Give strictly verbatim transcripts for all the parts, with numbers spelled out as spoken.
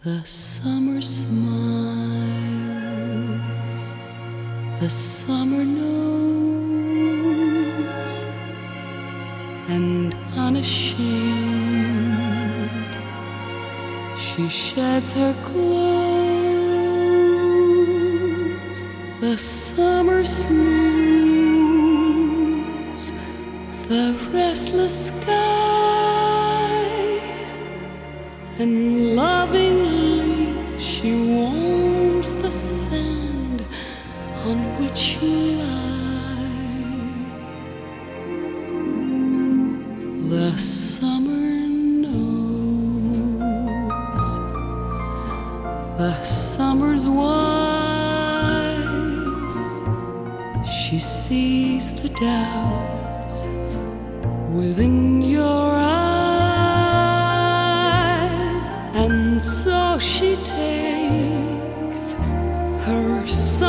The summer smiles, the summer knows, and unashamed she sheds her clothes. The summer smooths the restless sky, and lovingly she warms the sand on which you lie. The summer knows, the summer's wise. She sees the doubts within your eyes, and so she takes her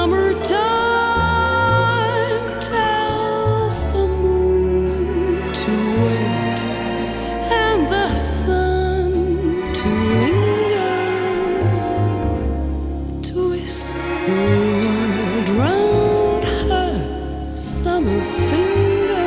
summertime, tells the moon to wait and the sun to linger, twists the world round her summer finger,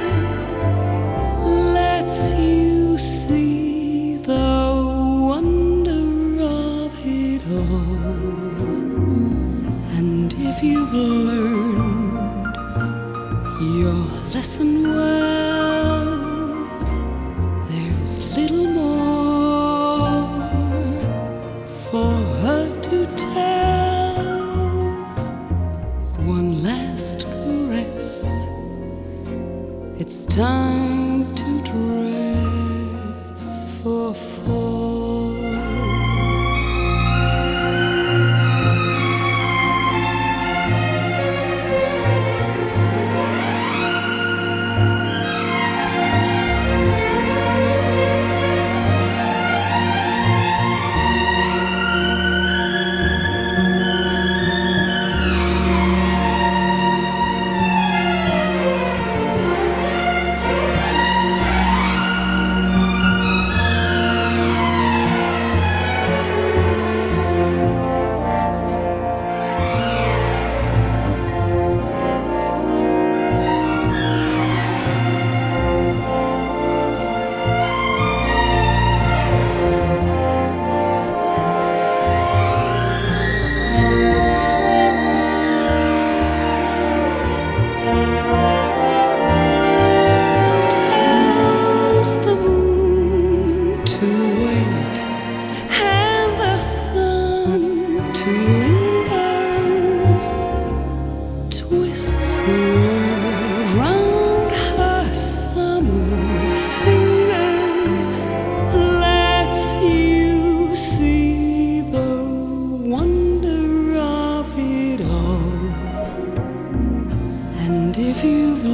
lets you see the wonder of it all. And if you've learned your lesson well, there's little more for her to tell. One last caress, it's time to dress for fall. Tells the moon to wait and the sun to linger, twists the world round her summer finger, lets you see the wonder of it all. And if you've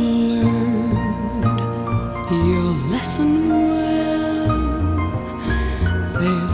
learned your lesson well, there's